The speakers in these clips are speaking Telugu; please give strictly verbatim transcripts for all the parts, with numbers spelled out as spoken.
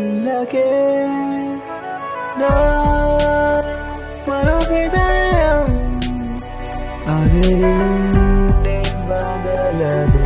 మెల్లకే నా మరో హృదయం అది నిన్నే బదలదే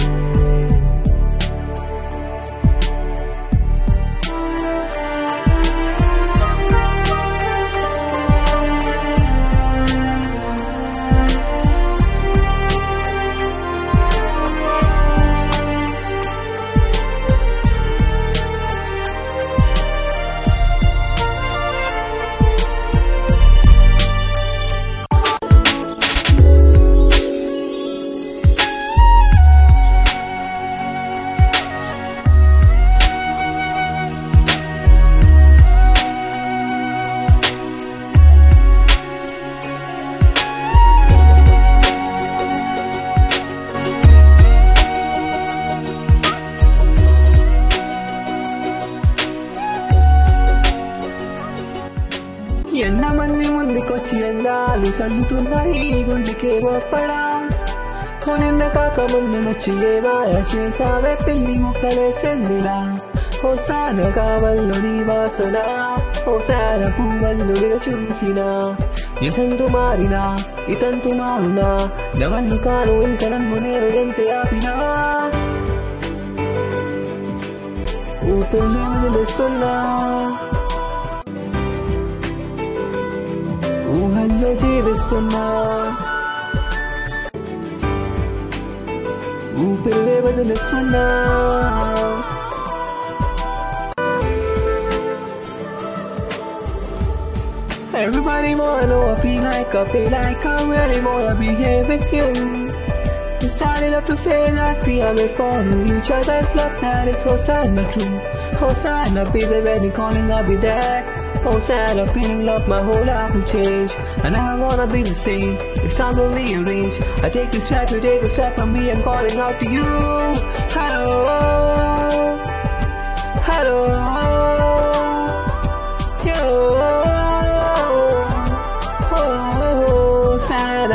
ఎంతమంది ముందుకొచ్చి ఎందాలు చల్లుతున్నాయి గుండెకే ఒప్పడా కొనిన్న కాక ముందు వచ్చి ఏ మాయ చేసావే పిల్లి ముక్కలేసిందిలా హోసాన కావల్లో నీ వాసన హోసాన పువ్వల్లుడిగా చూసినా ఎసంతు మారినా ఇతంతు మారునా నవన్ను కాను ఇంత నన్ను నేను ఎంత ఆపినా ఊపిరి వదిలేస్తున్నా ఊహల్లో జీవిస్తున్నా ఊపిరి వదిలేస్తున్నా Everybody wanna know I feel like I feel like I really wanna be here with you. We started up to say that we are made for each other's love, that is so sad not true. Oh sad not be there when you're calling, I'll be there. Oh sad I'm feeling love, my whole life will change. And I wanna be the same, it's time to rearrange. I take a step, you take a step from me, I'm calling out to you. Hello, hello, yo, oh, sad.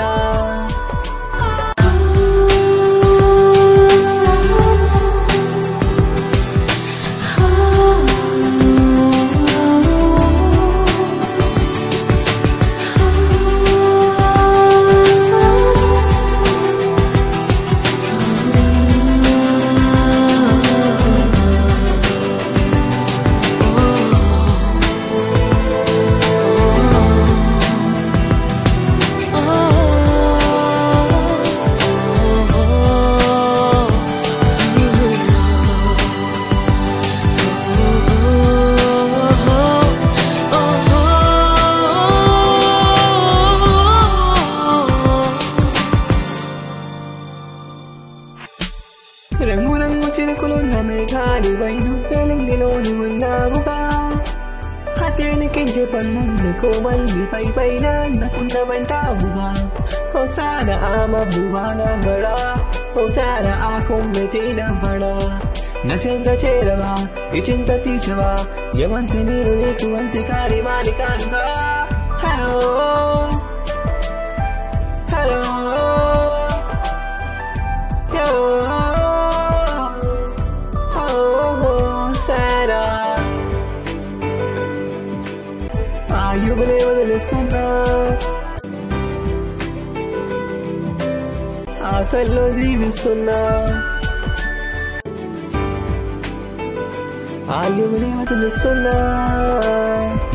రంగు రంగు చిరుకులున్న మేఘాలు వైను వెలింగిలోని ఉన్నావుగా హతేనికించే పన్నుండుకో మళ్ళీ పై పైన అందకుండమంటావుగా హోసాన ఆ మబ్బువాన బడా హోసాన ఆ కొమ్మెతేన బడా నచెంత చేరవా ఇచింత తీర్చవా ఎవంతి నీరు నీకు వంతి కాని మాని కానుగా హలో హలో ఆయువులే వదిలేస్తున్నా ఆశల్లో జీవిస్తున్నా ఆయువులే వదిలేస్తున్నా